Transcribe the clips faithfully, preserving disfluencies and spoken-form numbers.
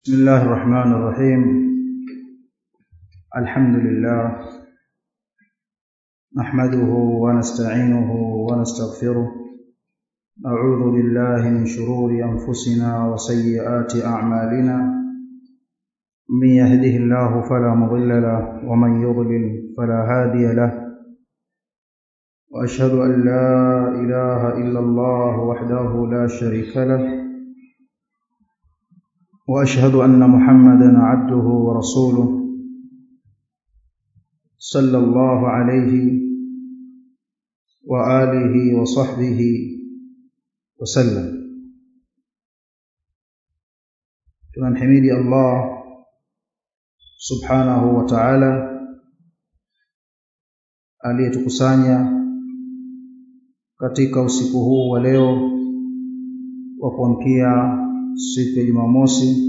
بسم الله الرحمن الرحيم. الحمد لله نحمده ونستعينه ونستغفره، نعوذ بالله من شرور أنفسنا وسيئات أعمالنا، من يهده الله فلا مضل له ومن يضلل فلا هادي له، وأشهد أن لا إله إلا الله وحده لا شريك له، وأشهد أن محمدًا عبده ورسوله صلى الله عليه وآله وصحبه وسلم. tunamhimidi Allah subhanahu wa ta'ala aliyetukusanya katika usiku huu wa leo wa kuamkia siku ya Jumamosi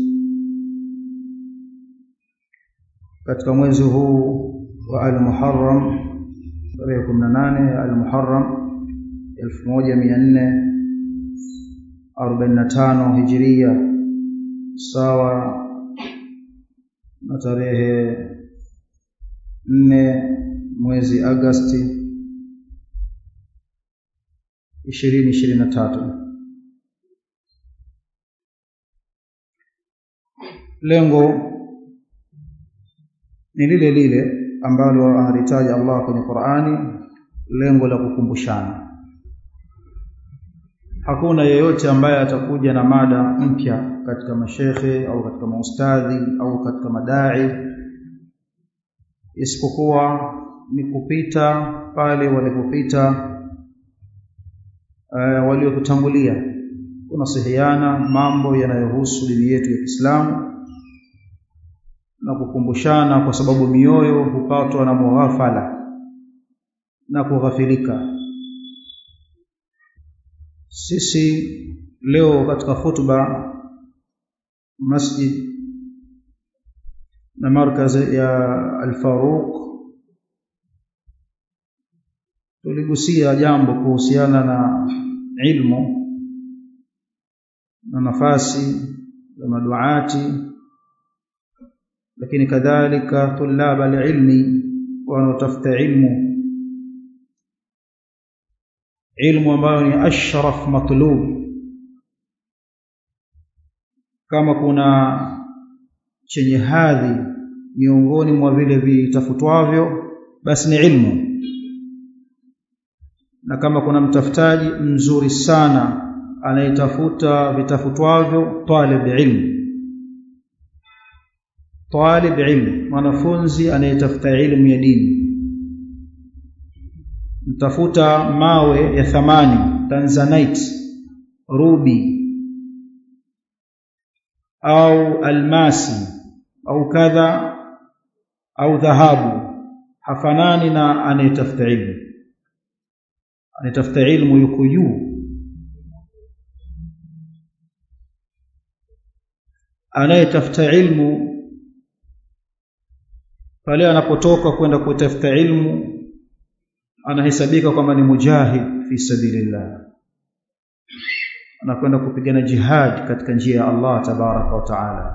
katika mwezi huu wa Al-Muharram tarehe kumi na nane Al-Muharram elfu moja mia nne arobaini na tano Hijria, sawa na tarehe nne mwezi Agosti ishirini ishirini na tatu. Lengo ni lile lile ambalo analitaja Allah kwenye Qur'ani, lengo la kukumbushana. Hakuna yeyote ambaye atakuja na mada mpya katika mashekhe au katika maustadhi au katika madai, isipokuwa ni kupita pale walipopita uh, waliotutangulia, kunasihiana mambo yanayohusu dini yetu ya Kiislamu na kukumbushana, kwa sababu mioyo hupatwa na mughafala na kughafilika. Sisi leo katika hutuba masjid na markazi ya Al-Faruq tuligusia jambo kuhusiana na ilmu na nafasi ya maduati, lakini kadhalika tulaba alilmi wanaotafuta ilmu ilmu ambayo ni ashraf matlub. Kama kuna chenye hadhi miongoni mwa vile vitafutwavyo, basi ni ilmu, na kama kuna mtafutaji mzuri sana anayetafuta vitafutwavyo, talib ilmu. Talib ilmu, mwanafunzi anayetafuta ilmu ya dini, mtafuta mawe ya thamani, tanzanite, ruby au almasi au kadha au dhahabu, hafanani na anayetafuta ilmu. Anayetafuta ilmu yuko juu. Anayetafuta ilmu pale anapotoka kwenda kutafuta ilmu anahesabika kwamba ni mujahid fi sabilillah, anakwenda kupigana jihad katika njia ya Allah tabaraka wa taala.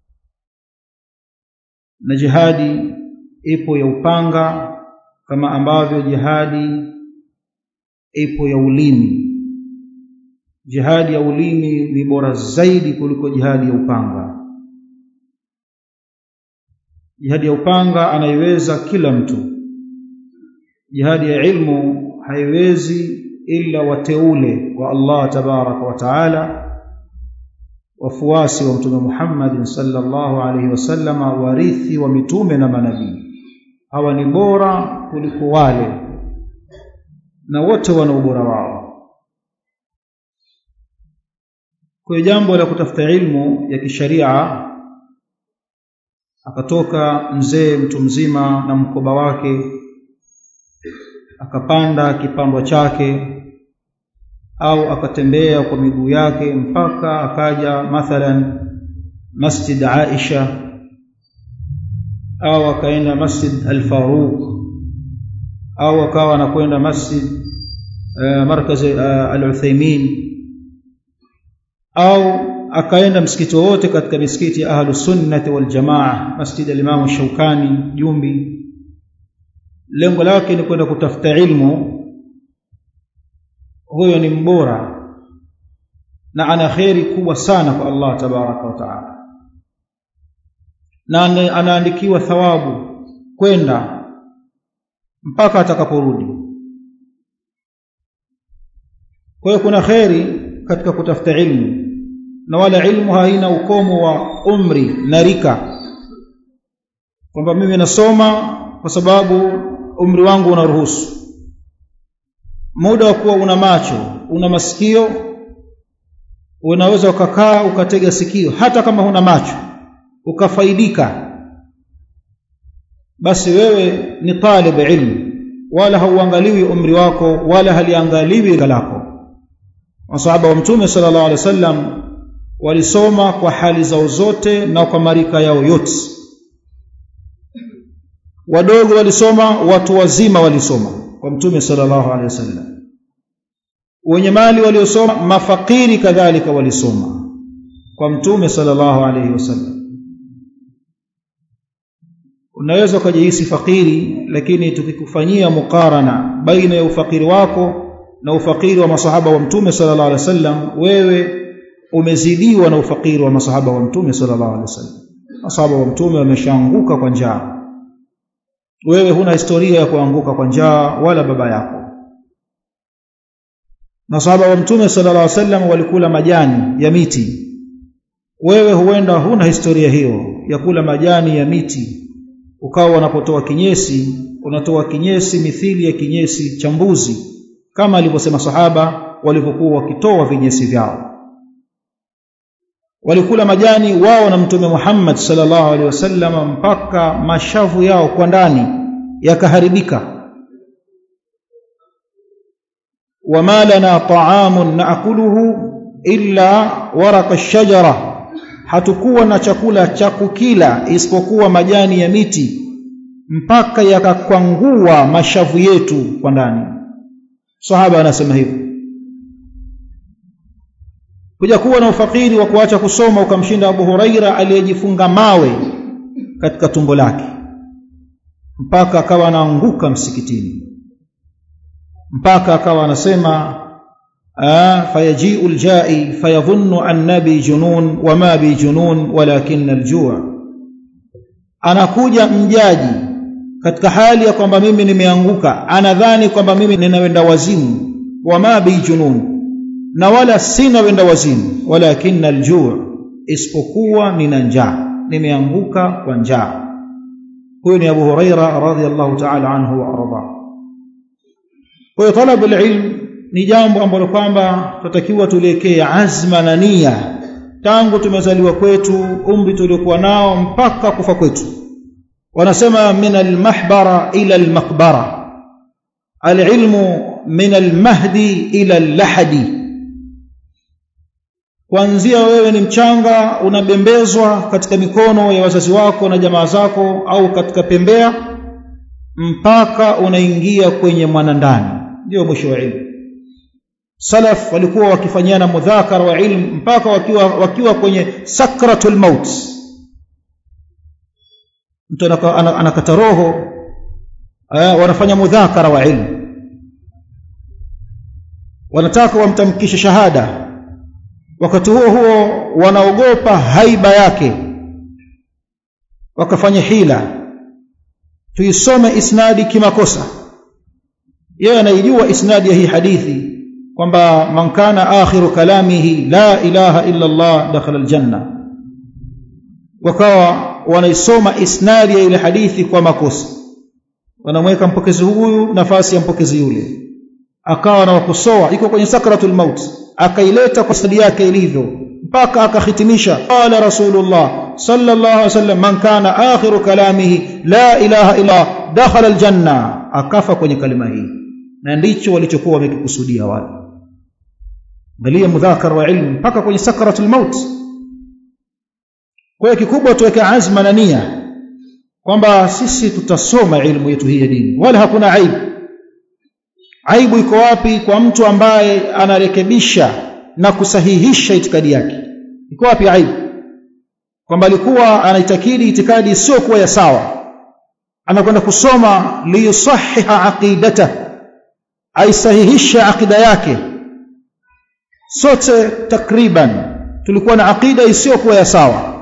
Na jihadi ipo ya upanga kama ambavyo jihadi ipo ya ulimi. Jihadi ya ulimi ni bora zaidi kuliko jihadi ya upanga. Jihadi ya upanga anaiweza kila mtu. Jihadi ya ilmu haiwezi illa wateule wa Allah tabaraka wa taala, wafuasi wa Mtume Muhammad sallallahu alaihi wasallam, warithi wa mitume na manabii. Hawa ni bora kuliko wale, na wote wana ubora wao. Kwa jambo la kutafuta ilmu ya kisharia, akatoka mzee mtu mzima na mkoba wake, akapanda kipando chake au akatembea kwa miguu yake mpaka akaja mathalan Masjid Aisha au akaenda Masjid Al-Faruq au akawa anakwenda Masjid uh, markazi uh, Al-Uthaymeen, au akaenda msikiti wote katika misikiti ya Ahlus Sunnah wal Jamaa, Masjid al-Imam Shaukani Jumbi, lengo lake ni kwenda kutafuta ilmu, huyo ni mbora na ana khairi kubwa sana kwa Allah tabaraka wa taala, na anaandikiwa thawabu kwenda mpaka atakaporudi. Kwa hiyo kuna khairi katika kutafuta ilmu, na wala ilmu haina ukomo wa umri na rika, kwamba mimi nasoma kwa sababu umri wangu unaruhusu. Muda wa kuwa una macho, una masikio, unaweza ukakaa ukatega sikio hata kama huna macho ukafaidika, basi wewe ni talib ilmu, wala hauangaliwi umri wako wala haliangaliwi lako. Masahaba wa Mtume sallallahu alaihi wasallam walisoma kwa hali zao zote na kwa marika yao yote. Wadogo walisoma, watu wazima walisoma kwa Mtume sallallahu alaihi wasallam. Wenye mali waliosoma, mafakiri kadhalika walisoma kwa Mtume sallallahu alaihi wasallam. Unaweza kujihisi fakiri, lakini tukikufanyia mukarana baina ya ufakiri wako na ufakiri wa masahaba wa Mtume sallallahu alaihi wasallam, wewe umezidiwa na ufakiri wa masahaba wa Mtume sallallahu alaihi wasallam. Masahaba wa Mtume wameshaanguka kwa njaa, wewe huna historia ya kuanguka kwa njaa wala baba yako. Masahaba wa Mtume sallallahu alaihi wasallam walikula majani ya miti, wewe huenda huna historia hiyo ya kula majani ya miti, ukawa unapotoa kinyesi unatoa kinyesi mithili ya kinyesi cha mbuzi, kama alivyosema sahaba walivyokuwa wakitoa vinyesi vyao. Walikula majani wao na Mtume Muhammad sallallahu alaihi wasallam mpaka mashavu yao kwa ndani yakaharibika. Wama lana ta'amun na'kuluhu illa waraka ash-shajara, hatukuwa na chakula cha kukila isipokuwa majani ya miti mpaka yakakwangua mashavu yetu kwa ndani. Sahaba anasema hivyo. Kuja kuwa na ufakiri wa kuacha kusoma ukamshinda Abu Huraira aliyejifunga mawe katika tumbo lake mpaka akawa anaanguka msikitini, mpaka akawa anasema fayaji'u al-ja'i fayadhunnu annabi junun wama bi junun walakin al-ju'. Anakuja mjaji katika hali ya kwamba mimi nimeanguka, anadhani kwamba mimi ninawenda wazimu, wama bi junun, na wala sina wenda wazimu, walakin al-ju', isipokuwa nina njaa, nimeanguka kwa njaa. Huyo ni Abu Huraira radhiyallahu ta'ala anhu wa arda. Kwa hiyo talabul ilm ni jambo ambalo kwamba tutakiwa tuliwekee azma na nia tangu tumezaliwa kwetu, umri tuliokuwa nao mpaka kufa kwetu. Wanasema min al-mahbara ila al-maqbara, al-ilmu min al-mahdi ila al-lahdi. Kuanzia wewe ni mchanga unabembezwa katika mikono ya wazazi wako na jamaa zako au katika pembea mpaka unaingia kwenye mwanandani, ndio mwisho wa ilmu. Salaf walikuwa wakifanyana mudhakara wa ilmu mpaka wakiwa wakiwa kwenye sakratul maut. Mtu anakata roho, wanafanya mudhakara wa ilmu, wanataka wamtamkishe shahada. Wakati huo huo wanaogopa haiba yake, wakafanya hila tuisome isnadi kimakosa. Yeye anaijua isnadi ya hii hadithi kwamba man kana akhiru kalamihi la ilaha illa Allah dakhala aljanna, wakawa wanaisoma isnadi ya ile hadithi kwa makosa, wanamweka mpokezi huyu nafasi ya mpokezi yule, akawa anawakosoa, iko kwenye sakratul maut, akaileta kwa stadi yake ilivyo mpaka akahitimisha qala rasulullah sallallahu alaihi wasallam man kana akhiru kalamihi la ilaha illa dakhala aljanna, akafa kwenye kalima hii. Na ndicho walichokuwa wamekikusudia wale. Angalia mudhakara wa ilmu mpaka kwenye sakratul maut. Kwa hiyo kikubwa tuweke azma na nia kwamba sisi tutasoma ilmu yetu hii ya dini, wala hakuna aibu. Aibu iko wapi? Kwa mtu ambaye anarekebisha na kusahihisha itikadi yake. iko wapi aibu? Kwamba alikuwa anaitakidi itikadi sio kuwa ya sawa, anakwenda kusoma liyusahiha aqidata, aisahihisha aqida yake. Sote takriban tulikuwa na aqida isiyo kuwa ya sawa,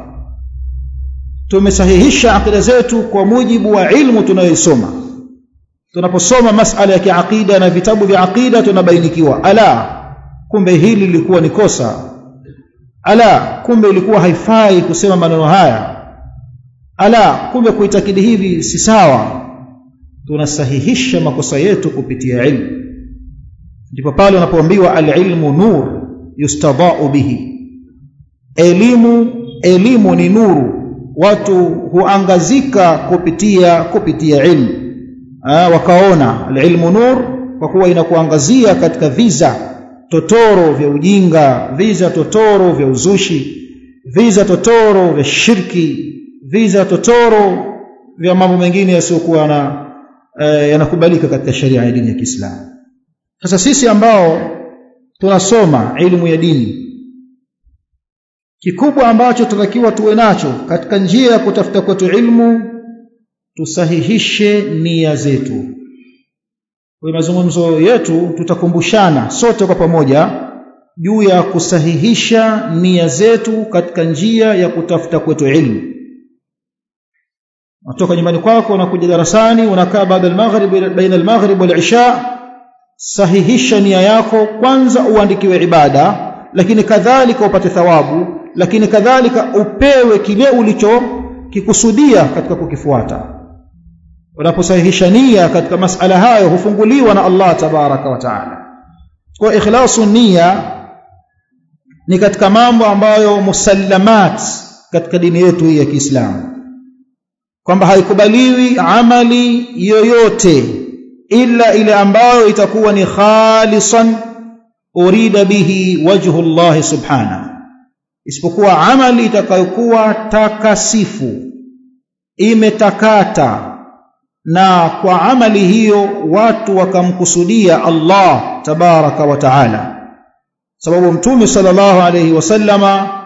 tumesahihisha aqida zetu kwa mujibu wa ilmu tunayoisoma. Tunaposoma masala ya kiaqida na vitabu vya aqida tunabainikiwa, ala kumbe hili lilikuwa ni kosa, ala kumbe ilikuwa haifai kusema maneno haya, ala kumbe kuitakidi hivi si sawa. Tunasahihisha makosa yetu kupitia ilmu. Ndipo pale unapoambiwa al-ilmu nur yustadau bihi, elimu elimu ni nuru, watu huangazika kupitia kupitia ilmu. Ah, wakaona al-ilmu nur kwa kuwa inakuangazia katika viza totoro vya ujinga, viza totoro vya uzushi, viza totoro vya shirki, viza totoro vya mambo mengine yasiyokuwa na eh, yanakubalika katika sharia ya dini ya Kiislamu. Sasa sisi ambao tunasoma elimu ya dini, kikubwa ambacho tunatakiwa tuwe nacho katika njia ya kutafuta kwetu ilmu, tusahihishe nia zetu. Kwa mazungumzo yetu tutakumbushana sote kwa pamoja juu ya kusahihisha nia zetu katika njia ya kutafuta kwetu ilmu. Unatoka nyumbani kwako unakuja darasani, unakaa baada al-maghrib, baina al-maghrib wal-isha, sahihisha nia yako kwanza, uandikiwe ibada, lakini kadhalika upate thawabu, lakini kadhalika upewe kile ulicho kikusudia katika kukifuata. Unaposahihisha nia katika masala hayo hufunguliwa na Allah tabaraka wa taala. Kwa ikhlasu nia ni katika mambo ambayo musallamat katika dini yetu hii ya Kiislamu, kwamba haikubaliwi amali yoyote ila ile ambayo itakuwa ni khalisan urida bihi wajhu Allah subhanahu, isipokuwa amali itakayokuwa takasifu, imetakata, na kwa amali hiyo watu wakamkusudia Allah tabaraka wa taala. Sababu Mtume sallallahu alayhi wasallama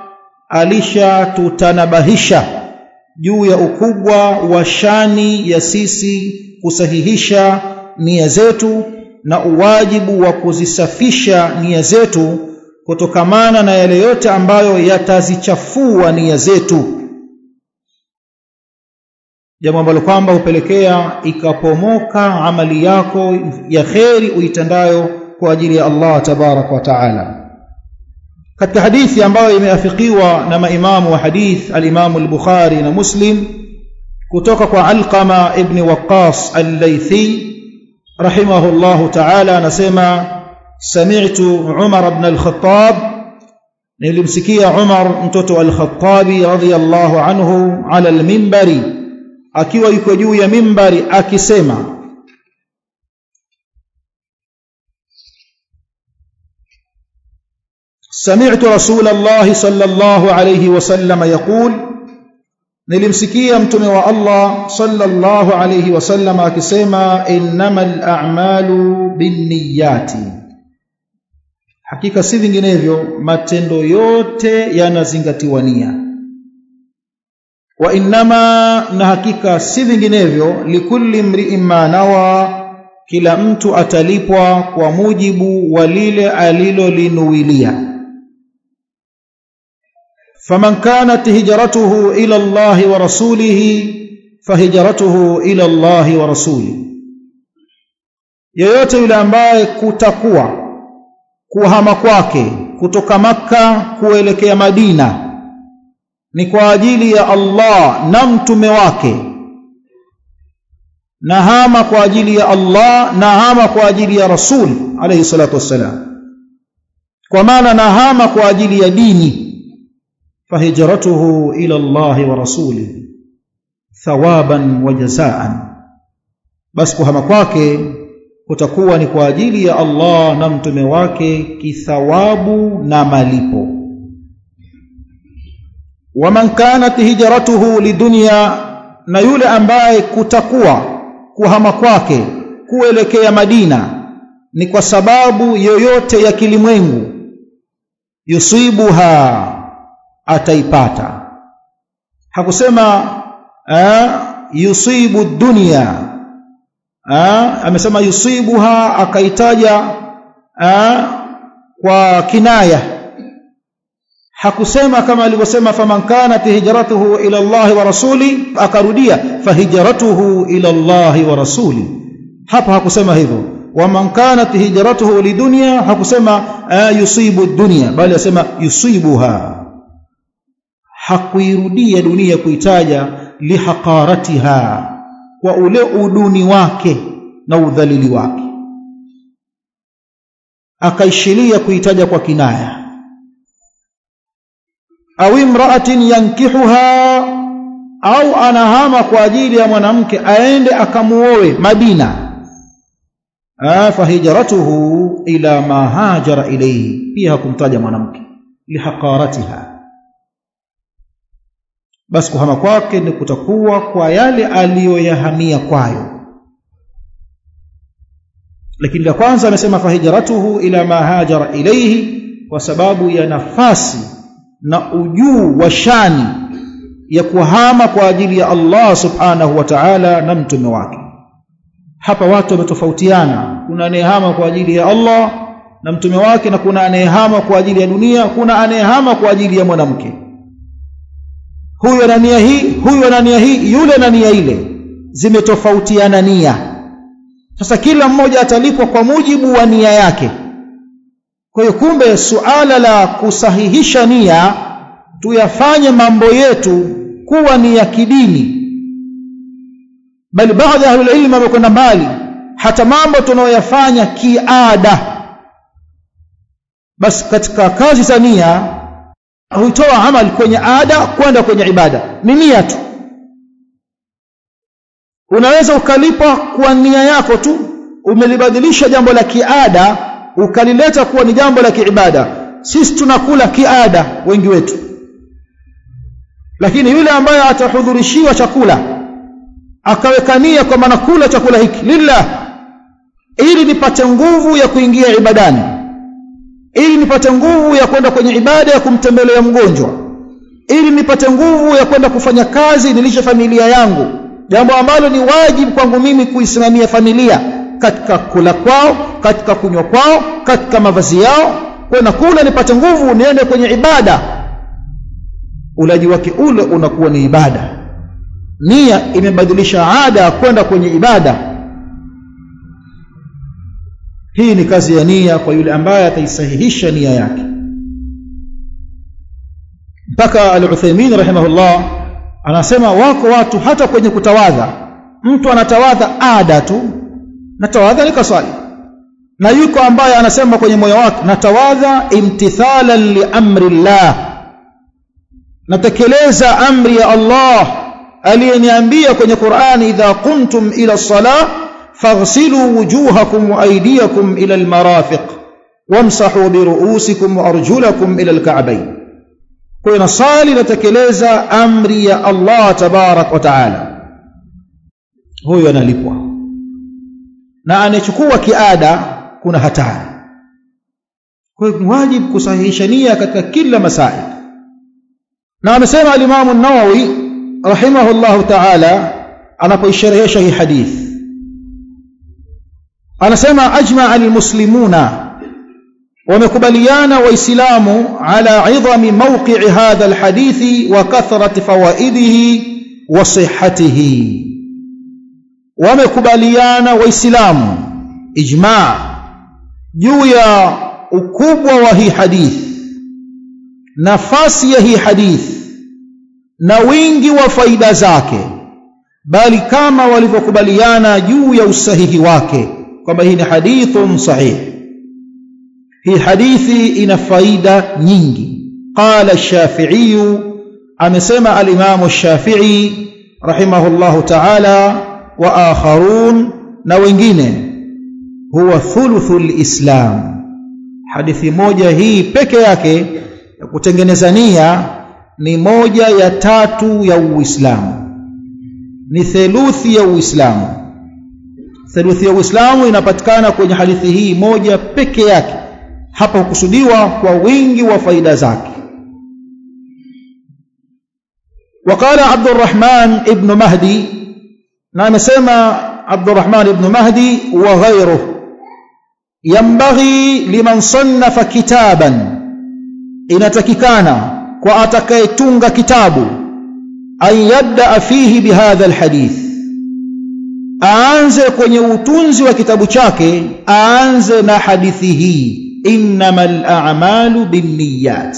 alishatutanabahisha juu ya ukubwa wa shani ya sisi kusahihisha nia zetu na uwajibu wa kuzisafisha nia zetu kutokamana na yale yote ambayo yatazichafua nia zetu, jambo ambalo kwamba upelekea ikapomoka amali yako ya kheri uitandayo kwa ajili ya Allah tabarak wa taala. Katika hadithi ambayo imeafikiwa na maimamu wa hadith al-Imam al-Bukhari na Muslim kutoka kwa Alqama ibn Waqqas al-Laythi rahimahullahu ta'ala, anasema sami'tu Umar ibn al-Khattab, nilimsikia Umar mtoto al-Khattabi radhiyallahu anhu ala al-minbari, akiwa yuko juu ya mimbari akisema, سمعت رسول الله صلى الله عليه وسلم يقول، nilimsikia mtume wa Allah sallallahu alayhi wasallam akisema, innamal a'malu binniyati, hakika si vinginevyo matendo yote yanazingatiwa nia, wa innama, na hakika si vinginevyo, likulli imri'in ma nawa, kila mtu atalipwa kwa mujibu wa lile alilolinuilia. فمن كانت هجرته إلى الله ورسوله فهجرته إلى الله ورسوله, yoyote yule ambaye kutakuwa kuhama kwake kutoka Makka kuelekea Madina ni kwa ajili ya Allah na mtume wake, na hama kwa ajili ya Allah na hama kwa ajili ya Rasul alayhi salatu wassalam, kwa maana na hama kwa ajili ya dini, فهجرته إلى الله ورسوله ثوابا وجزاء, basi kuhama kwake kutakuwa ni kwa ajili ya Allah na mtume wake kithawabu na malipo. ومن كانت هجرته لدنيا, na yule ambaye kutakuwa kuhama kwake kuelekea Madina ni kwa sababu yoyote ya kilimwengu, yusibuha, ataipata. Hakusema eh, yusibu dunya, eh, amesema yusibuha akaitaja eh, kwa kinaya. Hakusema kama alivyosema faman kanat hijratuhu ila Allah wa rasuli, akarudia fahijratuhu ila Allah wa rasuli. Hapa hakusema hivyo. Waman kanat hijratuhu lidunya, hakusema uh, yusibu dunya, bali asema yusibuha. Hakuirudia dunia kuitaja lihaqaratiha, kwa ule uduni wake na udhalili wake, akaishilia kuitaja kwa kinaya. Au imra'atin yankihuha, au anahama kwa ajili ya mwanamke aende akamuoe Madina, fa hijratuhu ila ma hajara ilayhi, pia hakumtaja mwanamke lihaqaratiha. Basi kuhama kwake ni kutakuwa kwa yale aliyoyahamia kwayo. Lakini la kwanza amesema fa hijratuhu ila ma hajara ilayhi, kwa sababu ya nafasi na ujuu wa shani ya kuhama kwa ajili ya Allah subhanahu wa ta'ala na mtume wake. Hapa watu wametofautiana, kuna anayehama kwa ajili ya Allah na mtume wake, na kuna anayehama kwa ajili ya dunia, kuna anayehama kwa ajili ya mwanamke. Huyu ana nia hii, huyu ana nia hii, yule ana nia ile, zimetofautiana nia. Sasa kila mmoja atalipwa kwa mujibu wa nia yake. Kwa hiyo kumbe suala la kusahihisha nia, tuyafanye mambo yetu kuwa ni ya kidini, bali baadhi ya ahlul ilm wamekwenda mbali, hata mambo tunayoyafanya kiada, basi katika kazi za nia huitoa amali kwenye ada kwenda kwenye ibada, ni nia tu. Unaweza ukalipwa kwa nia yako tu, umelibadilisha jambo la kiada ukalileta kuwa ni jambo la kiibada. Sisi tunakula kiada wengi wetu, lakini yule ambaye atahudhurishiwa chakula akaweka nia kwamba nakula chakula hiki lillah, ili nipate nguvu ya kuingia ibadani, ili nipate nguvu ya kwenda kwenye ibada ya kumtembelea mgonjwa, ili nipate nguvu ya kwenda kufanya kazi nilishe familia yangu, jambo ambalo ni wajibu kwangu mimi kuisimamia familia katika kula kwao, katika kunywa kwao, katika mavazi yao. Kwa nakula nipate nguvu niende kwenye ibada, ulaji wake ule unakuwa ni ibada. Nia imebadilisha ada kwenda kwenye ibada. Hii ni kazi ya nia kwa yule ambaye ataisahihisha nia yake. Mpaka Al-Uthaymeen rahimahullah anasema wako watu hata kwenye kutawadha, mtu anatawadha ada tu, natawadha nikasali, na yuko ambaye anasema kwenye moyo wake natawadha imtithalan li amri Allah, natekeleza amri ya Allah aliyeniambia kwenye Qur'ani, idha qumtum ila as-salah faghsilu wujuhakum wa aydiyakum ila al-marafiq wamsahu bi ru'usikum wa arjulakum ila al-ka'bayn. Kwa hiyo nasali, natekeleza amri ya Allah tabarak wa taala. Huyo analipwa. Na anachukua kiada kuna hatari. Kwa hiyo ni wajibu kusahihisha nia katika kila masail. Na amesema al-Imam an-Nawawi rahimahullahu ta'ala anapoisherehesha hii hadith, anasema ajma'a al-muslimuna, wamekubaliana waislamu ala idhami mawqi'i hadha al-hadithi wa kathrati fawaidihi wa sihhatihi. Wamekubaliana waislamu ijma' juu ya ukubwa wa hii hadith, nafasi ya hii hadith na wingi wa faida zake, bali kama walivyokubaliana juu ya usahihi wake kwamba hii ni hadithun sahih. Hii hadithi ina faida nyingi. Qala ash-Shafi'i, amesema al-Imam ash-Shafi'i rahimahullahu ta'ala wa akharun, na wengine, huwa thuluthul islam. Hadithi moja hii peke yake ya kutengeneza nia ni moja ya tatu ya Uislamu, ni theluthi ya Uislamu. Theluthi ya Uislamu inapatikana kwenye hadithi hii moja peke yake. Hapa hukusudiwa kwa wingi wa faida zake. وقال عبد الرحمن ابن مهدي نعم سمى عبد الرحمن ابن مهدي وغيره ينبغي لمن صنف كتابا inatakikana kwa atakayetunga kitabu an yabda fihi bihadha alhadith aanze kwenye utunzi wa kitabu chake aanze na hadithi hii innamal a'malu binniyat.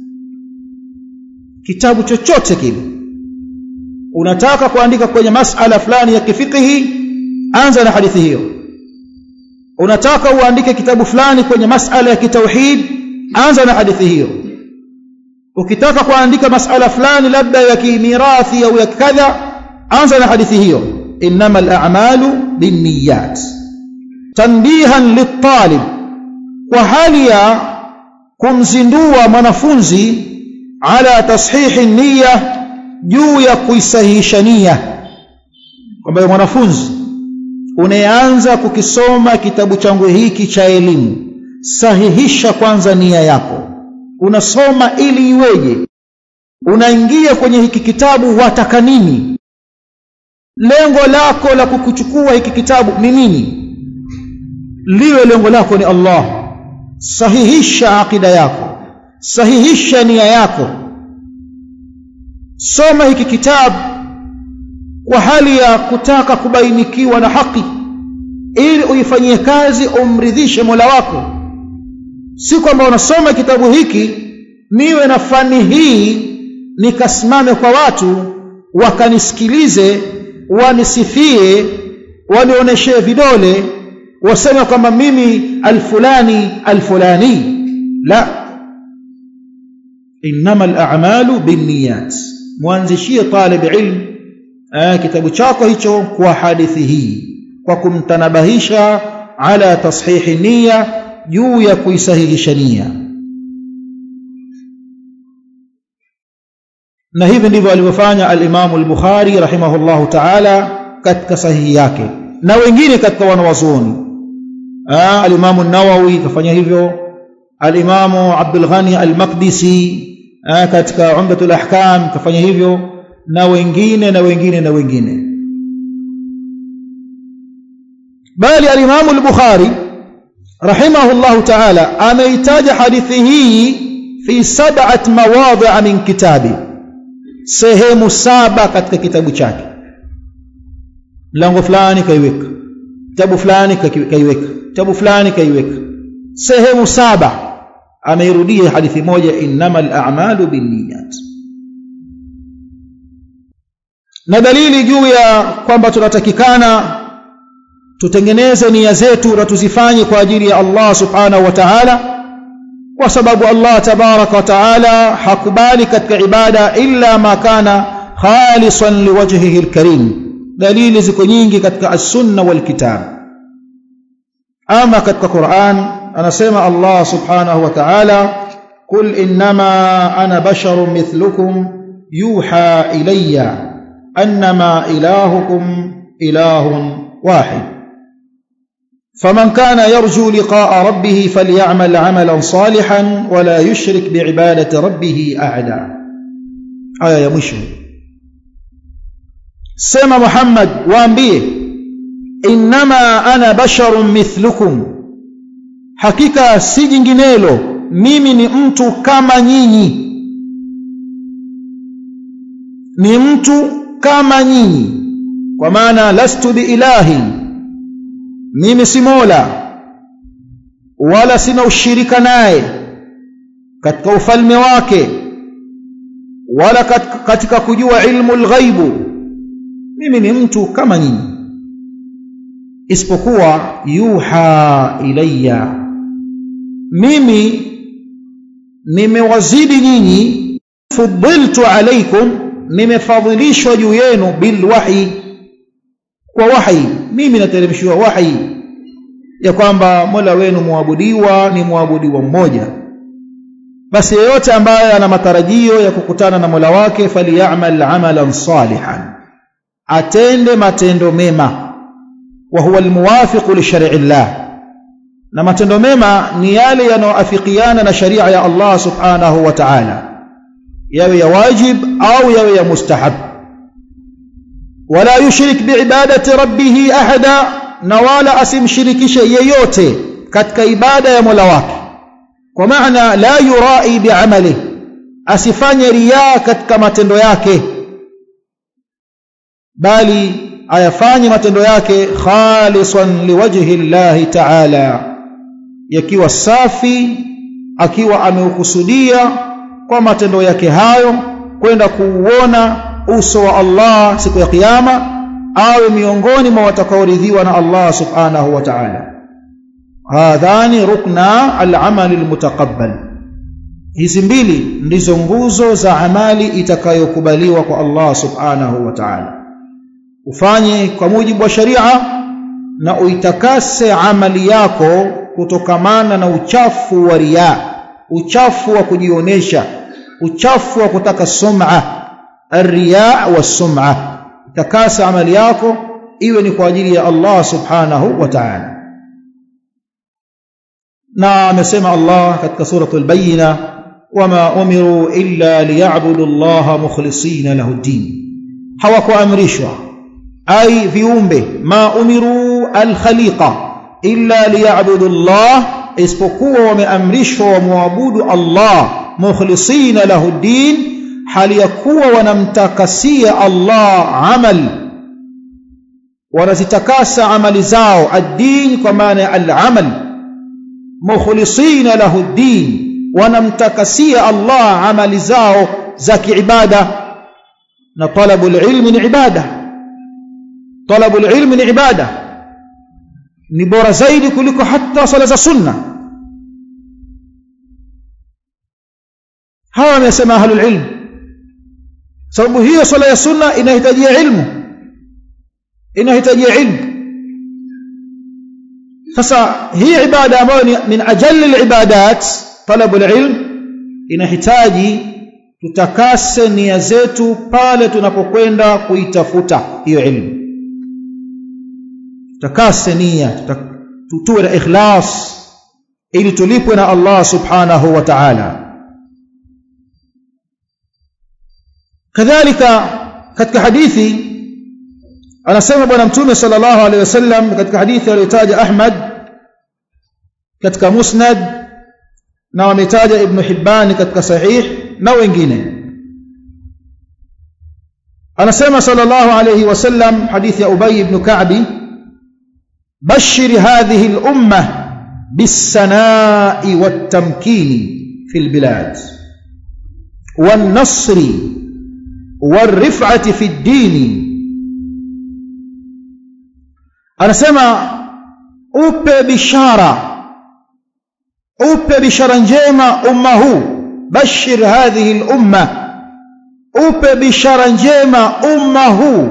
Kitabu chochote kile unataka kuandika kwenye masala fulani ya kifiqhi anza na hadithi hiyo. Unataka uandike kitabu fulani kwenye masala ya kitauhid anza na hadithi hiyo. Ukitaka kuandika masala fulani labda ya kimirathi au ya kadha anza na hadithi hiyo innamal a'malu binniyat. Tanbihan lit-talib kwa hali ya kumzindua mwanafunzi ala tashihi niyya juu ya kuisahihisha nia. Kwamba mwanafunzi unaanza kukisoma kitabu changu hiki cha elimu sahihisha kwanza nia yako. Unasoma ili iweje? Unaingia kwenye hiki kitabu wataka nini? Lengo lako la kukuchukua hiki kitabu ni nini? Liwe lengo lako ni Allah. Sahihisha akida yako, sahihisha nia yako. Soma hiki kitabu kwa hali ya kutaka kubainikiwa na haki ili uifanyie kazi umridhishe Mola wako. Si kwamba unasoma kitabu hiki niwe na fani hii nikasimame kwa watu wakanisikilize wanisifie wanionyeshe vidole waseme kwamba mimi alfulani alfulani. La, innamal a'malu binniyat. Mwanzishie talib ilm kitabu chako hicho kwa hadithi hii kwa kumtanabahisha ala tashihi niyya juu ya kuisahihisha nia. Na hivi ndivyo alivyofanya al-Imam al-Bukhari rahimahullahu ta'ala katika sahihi yake na wengine katika wanawazuoni. Ah, al-Imam an-Nawawi kafanya hivyo, al-Imam Abdul Ghani al-Maqdisi katika Umdatul Ahkam kafanya hivyo, na wengine na wengine na wengine. Bali al-Imam al-Bukhari rahimahullahu ta'ala ameitaja hadithi hii fi sab'at mawadhi' min kitabi, sehemu saba katika kitabu chake. Mlango fulani kaiweka, kitabu fulani kaiweka, kitabu fulani kaiweka, sehemu saba ameirudia hadithi moja innamal a'malu binniyat. Na dalili juu ya kwamba tunatakikana tutengeneze nia zetu na tuzifanye kwa ajili ya Allah subhanahu wa ta'ala, kwa sababu Allah tabaraka wa ta'ala hakubali katika ibada illa ma kana khalisan liwajhihi alkarim. Dalili ziko nyingi katika as-sunna wal kitab. Ama katika Qur'an anasema Allah subhanahu wa ta'ala qul innama ana basharun mithlukum yuha ilayya annama ilahukum ilahun wahid فمن كان يرجو لقاء ربه فليعمل عملا صالحا ولا يشرك بعبادة ربه أحدا. آية يا مشو سمى محمد وانبيه إنما أنا بشر مثلكم حقيقة سيجنجنيلو mimi ni mtu kama nyinyi, ni mtu kama nyinyi, kwa maana lastu biilahi, mimi si mola wala sina ushirika naye katika ufalme wake wala katika kujua ilmu alghaibu. Mimi ni mtu kama nyinyi, isipokuwa yuha ilayya, mimi nimewazidi nyinyi, fudiltu alaykum, nimefadhilishwa juu yenu bil wahyi, kwa wahi. Mimi nateremshiwa wahi ya kwamba Mola wenu muabudiwa ni muabudiwa mmoja. Basi yeyote ambaye ana matarajio ya kukutana na Mola wake falyamal amalan salihan, atende matendo mema, wa huwa almuwafiq li shar'i Allah, na matendo mema ni yale yanayoafikiana na sharia ya Allah subhanahu wa ta'ala. yawe ya wajib au yawe ya mustahab. Wala yushrik biibadati rabbih ahada, na wala asimshirikishe yeyote katika ibada ya Mola wake. Kwa maana la yurai bi'amali, asifanye riya katika matendo yake, bali ayafanye matendo yake khalisan liwajhi Allah ta'ala, yakiwa safi, akiwa ameukusudia kwa matendo yake hayo kwenda kuuona uso wa Allah siku ya kiyama, awe miongoni mwa watakaoridhiwa na Allah subhanahu wa ta'ala. Hadhani rukna al-amali al-mutaqabbal, hizi mbili ndizo nguzo za amali itakayokubaliwa kwa Allah subhanahu wa ta'ala. Ufanye kwa mujibu wa sharia na uitakase amali yako kutokamana na uchafu wa riya, uchafu wa kujionesha, uchafu wa kutaka sum'a, ar-riya wa sum'a. Takasa amali yako iwe ni kwa ajili ya Allah subhanahu wa ta'ala. Na amesema Allah katika suratul Bayyina, wama umiru illa liya'budu Allah mukhlisina lahu ad-din. Hawakuamrishwa ay viumbe, ma umiru al-khaliqa illa liya'budu Allah, isipokuwa wameamrishwa wamwabudu Allah mukhlisina lahu ad-din, hali ya kuwa wanamtakasia Allah amal, wanazitakasa amali zao, ad-din kwa maana ya al-amal, mukhlisina lahu ad-din, wanamtakasia Allah amali zao za kiibada. Na talabul ilmi ni ibada, talabul ilmi ni ibada, ni bora zaidi kuliko hata sala za sunna. hawa wamesema ahlul ilm, sababu hiyo sala ya sunna inahitaji ilmu, inahitaji ilmu. Sasa hii ibada ambayo ni min ajalli alibadat, talabul ilm, inahitaji tutakase nia zetu pale tunapokwenda kuitafuta hiyo ilmu. Tutakase nia, tutoe na ikhlas ili tulipwe na Allah subhanahu wa ta'ala. Kadhalika katika hadithi anasema bwana mtume sallallahu alaihi wasallam katika hadithi aliyotaja Ahmad katika Musnad na ametaja Ibn Hibban katika Sahih na wengine, anasema sallallahu alaihi wasallam, hadithi ya Ubay ibn Ka'bi, bashir hadhihi al-ummah bis-sana'i wat-tamkini fil bilad wan-nasri war-rif'ati fi ad-din. Anasema upe bishara, upe bishara njema umma huu, bashir hadhihi al-umma, upe bishara njema umma huu,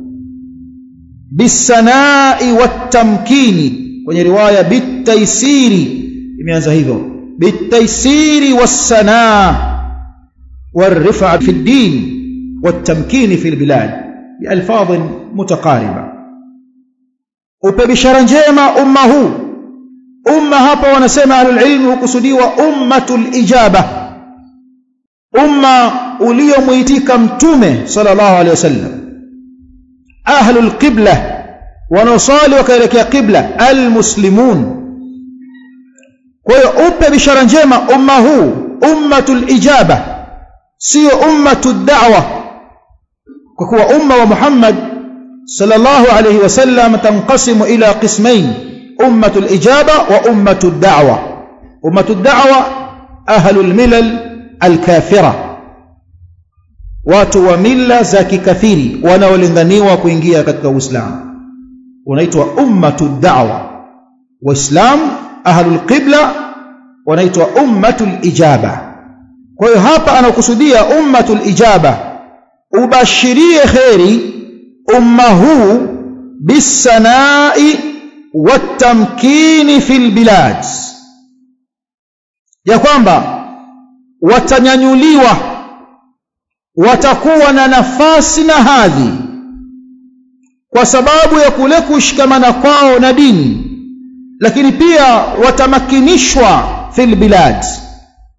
bisana'i wat-tamkini, kwenye riwaya bitaysiri imeanza hivyo, bitaysiri was-sana' war-rif'a fi ad-din wat-tamkini fi al-bilad, bi alfadh mutaqariba. Upe bishara njema umma huu. Umma hapa wanasema ahlul ilm hukusudiwa ummatul ijaba, umma uliomuitika mtume sallallahu alaihi wasallam, ahlul qibla, wanaosali wakaelekea qibla, almuslimun. Kwa hiyo upe bishara njema umma huu, ummatul ijaba, sio ummatud da'wa, kwa kuwa umma wa Muhammad sallallahu alayhi wasallam tanqasimu ila qismain, ummatul ijaba wa ummatud da'wa. Ummatud da'wa ahlul milal alkafira, watu wa mila za kikafiri wanaolinganiwa kuingia katika Uislamu, unaitwa ummatud da'wa. Waislam ahlul qibla wanaitwa ummatul ijaba. Kwa hiyo hapa anakusudia ummatul ijaba, ubashirie khairi umma huu bisana'i watamkini fil bilad, ya kwamba watanyanyuliwa, watakuwa na nafasi na hadhi kwa sababu ya kule kushikamana kwao na dini, lakini pia watamakinishwa fil bilad,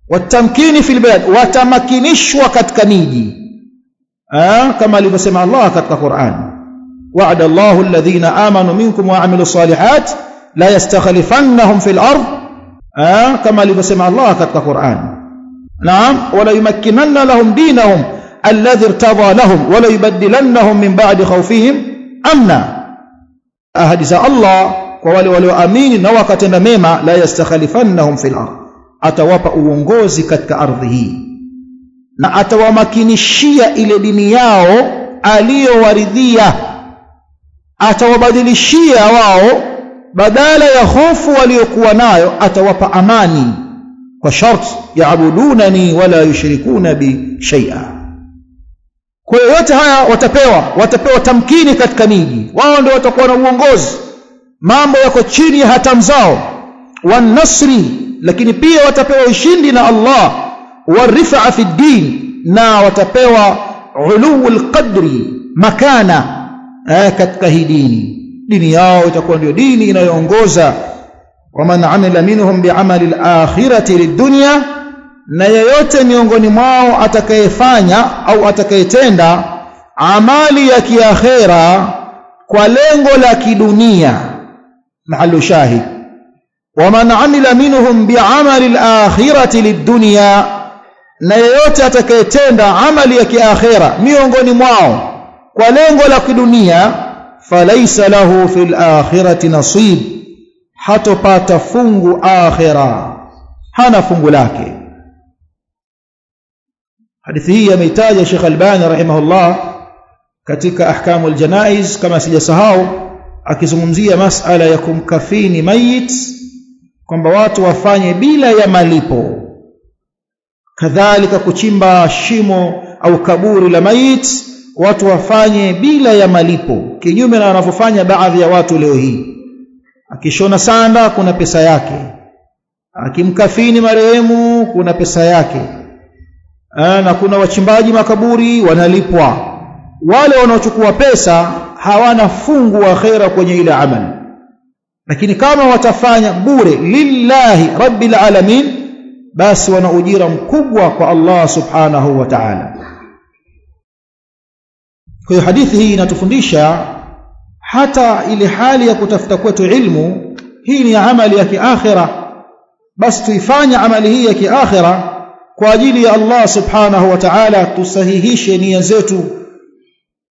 watamkini fil bilad, watamakinishwa katika miji, ah kama alivyosema Allah katika Qur'an, wa'ada Allahu alladhina amanu minkum wa 'amilus salihat la yastakhlifannahum fil ard, ah kama alivyosema Allah katika Qur'an. Naam, wala yumakkinanna lahum dinahum alladhi irtada lahum wala yubaddilannahum min ba'di khawfihim amna. Ahadi za Allah kwa wale walioamini na wakatenda mema, la yastakhlifannahum fil ard, atawapa uongozi katika ardhi hii na atawamakinishia ile dini yao aliyowaridhia, atawabadilishia wao badala ya hofu waliokuwa nayo, atawapa amani kwa sharti yaabudunani wala yushrikuna bi shay'a. Kwa hiyo yote haya watapewa, watapewa tamkini katika miji, wao ndio watakuwa na uongozi, mambo yako chini ya hatamu zao, wan nasri, lakini pia watapewa ushindi na Allah, warifaa fi din, na watapewa uluul qadri, makana eh, katika hii dini. Dini yao itakuwa ndio dini inayoongoza. Waman amila minhum bi'amali al-akhirati lid-dunya, na yeyote miongoni mwao atakayefanya au atakayetenda amali ya kiakhira kwa lengo la kidunia, mahallu shahid, waman amila minhum bi'amali al-akhirati lid-dunya, na yeyote atakayetenda amali ya kiakhira miongoni mwao kwa lengo la kidunia, falaysa lahu fil akhirati nasib, hatopata fungu akhira, hana fungu lake. Hadithi hii ameitaja Sheikh Albani rahimahullah katika ahkamul janaiz, kama sijasahau, akizungumzia masala ya kumkafini mayit, kwamba watu wafanye bila ya malipo. Kadhalika kuchimba shimo au kaburi la mayit, watu wafanye bila ya malipo, kinyume na wanavyofanya baadhi ya watu leo hii. Akishona sanda kuna pesa yake, akimkafini marehemu kuna pesa yake, na kuna wachimbaji makaburi wanalipwa. Wale wanaochukua pesa hawana fungu wa khaira kwenye ile amali, lakini kama watafanya bure lillahi rabbil alamin, basi wana ujira mkubwa kwa Allah subhanahu wa ta'ala. Kwa hiyo hadithi hii inatufundisha hata ile hali ya kutafuta kwetu ilmu, hii ni amali ya kiakhira, basi tuifanye amali hii ya kiakhira kwa ajili ya Allah subhanahu wa ta'ala, tusahihishe nia zetu